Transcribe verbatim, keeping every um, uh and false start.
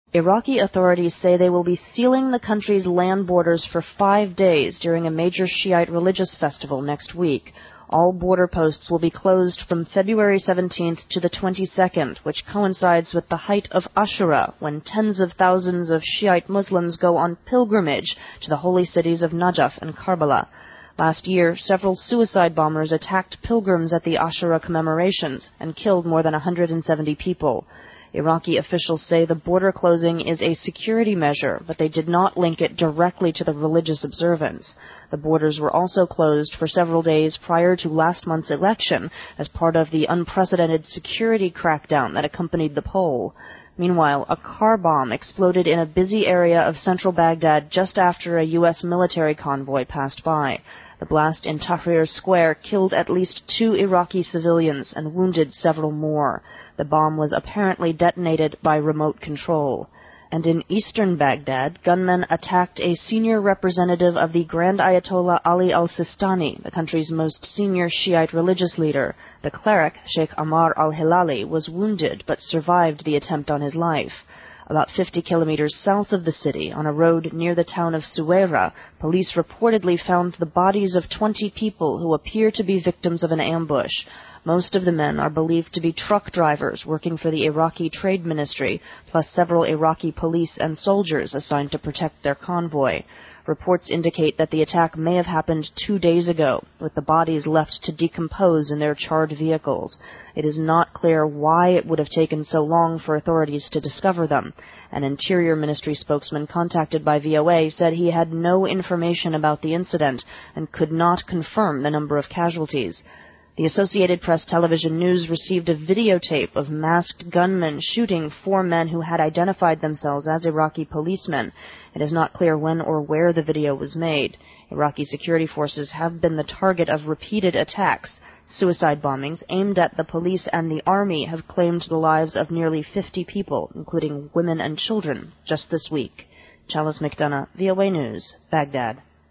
Iraqi authorities say they will be sealing the country's land borders for five days during a major Shiite religious festival next week. All border posts will be closed from February seventeenth to the twenty-second, which coincides with the height of Ashura, when tens of thousands of Shiite Muslims go on pilgrimage to the holy cities of Najaf and Karbala. Last year, several suicide bombers attacked pilgrims at the Ashura commemorations and killed more than one hundred seventy people. Iraqi officials say the border closing is a security measure, but they did not link it directly to the religious observance. The borders were also closed for several days prior to last month's election as part of the unprecedented security crackdown that accompanied the poll. Meanwhile, a car bomb exploded in a busy area of central Baghdad just after a U S military convoy passed by. The blast in Tahrir Square killed at least two Iraqi civilians and wounded several more. The bomb was apparently detonated by remote control. And in eastern Baghdad, gunmen attacked a senior representative of the Grand Ayatollah Ali al-Sistani, the country's most senior Shiite religious leader. The cleric, Sheikh Ammar al-Hilali, was wounded but survived the attempt on his life. About fifty kilometers south of the city, on a road near the town of Suwaira, police reportedly found the bodies of twenty people who appear to be victims of an ambush. Most of the men are believed to be truck drivers working for the Iraqi Trade Ministry, plus several Iraqi police and soldiers assigned to protect their convoy. Reports indicate that the attack may have happened two days ago, with the bodies left to decompose in their charred vehicles. It is not clear why it would have taken so long for authorities to discover them. An Interior Ministry spokesman contacted by V O A said he had no information about the incident and could not confirm the number of casualties. The Associated Press Television News received a videotape of masked gunmen shooting four men who had identified themselves as Iraqi policemen. It is not clear when or where the video was made. Iraqi security forces have been the target of repeated attacks. Suicide bombings aimed at the police and the army have claimed the lives of nearly fifty people, including women and children, just this week. Chalice McDonough, V O A News, Baghdad.